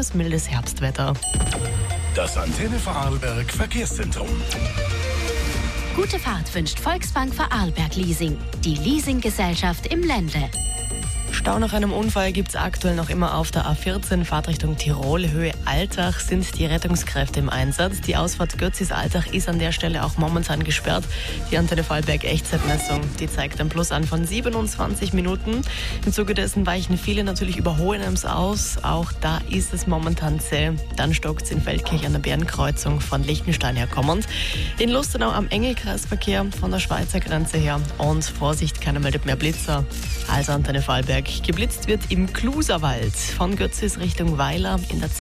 schönes, mildes Herbstwetter. Das Antenne Vorarlberg Verkehrszentrum. Gute Fahrt wünscht Volksbank Vorarlberg Leasing, die Leasinggesellschaft im Ländle. Stau nach einem Unfall gibt es aktuell noch immer auf der A14, Fahrtrichtung Tirol, Höhe Altach, sind die Rettungskräfte im Einsatz. Die Ausfahrt Götzis-Altach ist an der Stelle auch momentan gesperrt. Die Antenne Vorarlberg Echtzeitmessung, die zeigt ein Plus an von 27 Minuten. Im Zuge dessen weichen viele natürlich über Hohenems aus. Auch da ist es momentan zäh. Dann stockt es in Feldkirch an der Bärenkreuzung von Liechtenstein her kommend. In Lustenau am Engelkreisverkehr von der Schweizer Grenze her. Und Vorsicht, keiner meldet mehr Blitzer. Also Antenne Vorarlberg. Geblitzt wird im Kluserwald von Götzis Richtung Weiler in der